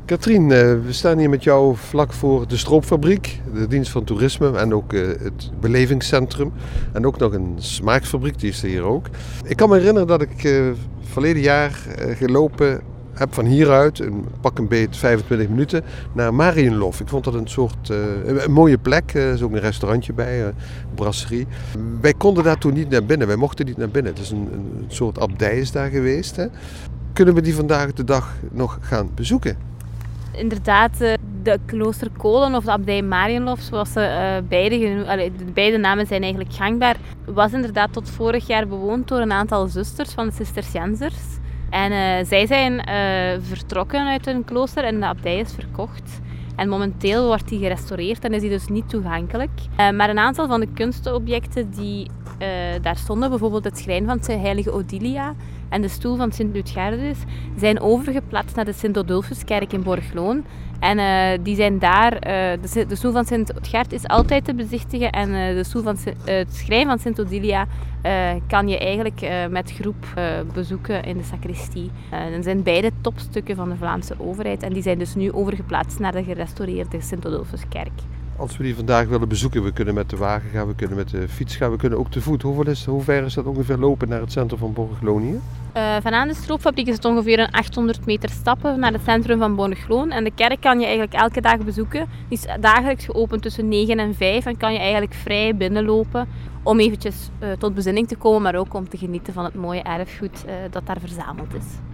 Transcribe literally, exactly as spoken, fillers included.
Katrien, we staan hier met jou vlak voor de Stroopfabriek, de dienst van toerisme en ook het belevingscentrum. En ook nog een smaakfabriek, die is er hier ook. Ik kan me herinneren dat ik uh, verleden jaar uh, gelopen heb van hieruit, een pak een beet vijfentwintig minuten, naar Marienlof. Ik vond dat een soort, uh, een mooie plek, er is ook een restaurantje bij, een brasserie. Wij konden daar toen niet naar binnen, wij mochten niet naar binnen. Het is een, een soort abdij is daar geweest. Hè. Kunnen we die vandaag de dag nog gaan bezoeken? Inderdaad, de klooster Kolen of de abdij Marienlof, zoals ze uh, beide genoemd, allee, de beide namen zijn eigenlijk gangbaar, was inderdaad tot vorig jaar bewoond door een aantal zusters van de Cisterciënsers. En uh, zij zijn uh, vertrokken uit hun klooster en de abdij is verkocht. En momenteel wordt die gerestaureerd en is die dus niet toegankelijk. Uh, maar een aantal van de kunstobjecten die uh, daar stonden, bijvoorbeeld het schrijn van de heilige Odilia en de stoel van Sint Lutgardus, zijn overgeplaatst naar de Sint-Odulfuskerk in Borgloon. En uh, die zijn daar, uh, de, de stoel van Sint Odgard is altijd te bezichtigen en uh, de stoel van uh, het schrijn van Sint Odilia uh, kan je eigenlijk uh, met groep uh, bezoeken in de sacristie. Uh, dat zijn beide topstukken van de Vlaamse overheid en die zijn dus nu overgeplaatst naar de gerestaureerde Sint-Odulfuskerk. Als we die vandaag willen bezoeken, we kunnen met de wagen gaan, we kunnen met de fiets gaan, we kunnen ook te voet. Hoeveel is, hoe ver is dat ongeveer lopen naar het centrum van Borgloon hier? Uh, vanaan de stroopfabriek is het ongeveer een achthonderd meter stappen naar het centrum van Borgloon. En de kerk kan je eigenlijk elke dag bezoeken. Die is dagelijks geopend tussen negen en vijf en kan je eigenlijk vrij binnenlopen om eventjes uh, tot bezinning te komen, maar ook om te genieten van het mooie erfgoed uh, dat daar verzameld is.